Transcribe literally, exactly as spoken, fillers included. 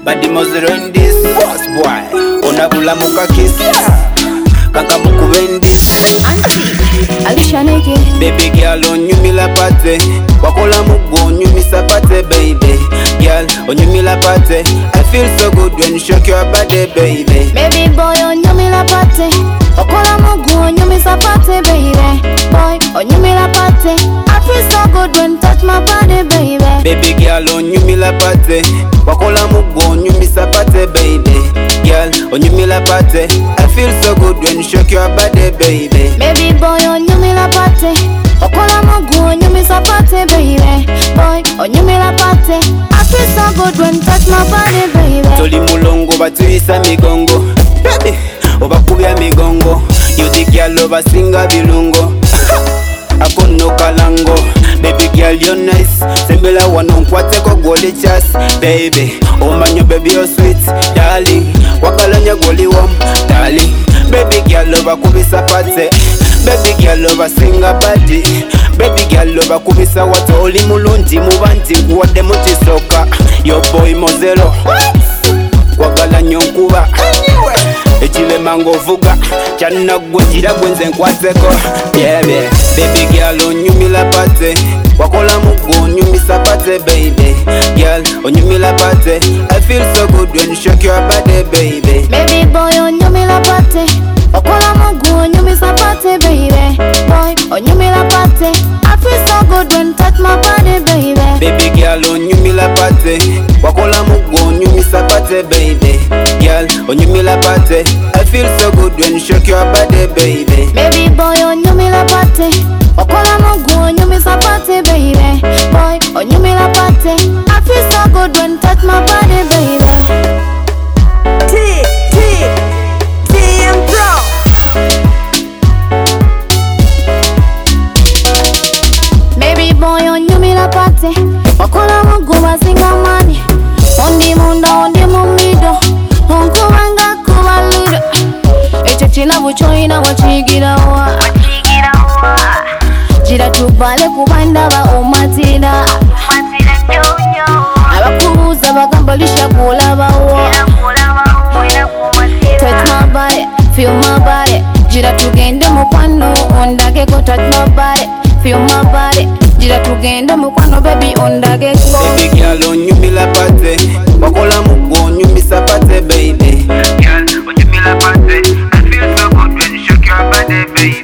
Badi mozero in this boss boy. Onabula muka kiss. Kaka muku bendis. Auntie, Alicia Neke. Baby girl on you me la pate. Wakola mugu on you me sapate baby. Girl on you me la pate. I feel so good when you shake your body baby. Baby boy on you me la pate. Wakola mugu on you me sapate baby. Boy on you me la pate. I feel so good when you touch my body baby. Baby girl on you me la pate. Wakola mugu on you me sapate baby. Girl on you me la pate. I feel so good when you shake your body baby. Baby boy on you me la pate. Wakola mugu on you me sapate baby. Boy on you me la pate. I feel so good when you touch my body baby. Toli mulongo batuisa migongo. Baby obakubya migongo. You the girl obasinga bilungo. Akono kalango. Baby girl you're nice. Sembela wano nkwateko goli chas. Baby oh man your baby you're sweet darling. Wakalanya goli warm darling. Baby girl obakubisa pate. Baby girl obasinga body. Baby girl obakubisa wato oli mulungi mubanti kuwadde mukisoka. Yo boy mozero wakalanya nkuba. Echilema ngovuga chana gwe jira gwenze nkwateko. Yeah yeah. Baby girl on you me la pate. Wakola mugu on you me sapate baby. Girl on you me la pate. I feel so good when you shake your body baby. Baby boy on you me la pate. Wakola mugu on you me sapate baby. Boy on you me la pate. I feel so good when you touch my body baby. Baby girl on you me la pate. Wakola mugu on you me sapate baby. Girl on you me la pate. I feel so good when you shake your body baby. Baby boy on you me la pate. Wakola mugu on you me sapate baby. Boy on you me la pate. I feel so good when you touch my body baby. T, T, T M Pro. Baby boy on you me la pate. Wakola mugu basinga mani. Ondi munda ondi mumido. Onkubanga kubaludo. Echo chilabu choina wachigira wa. Jira tubale kubanda ba omatira. Abakubuza bagamba lisha kulaba wa. Touch my body, feel my body. Jira tugende mukwano ondage ko touch my body, feel my body. Jira tugende mukwano baby ondage ko. Baby girl on you me la pate. Wakola mugu on you me sapate baby. Girl on you me la pate. I feel so good when you shake your body baby.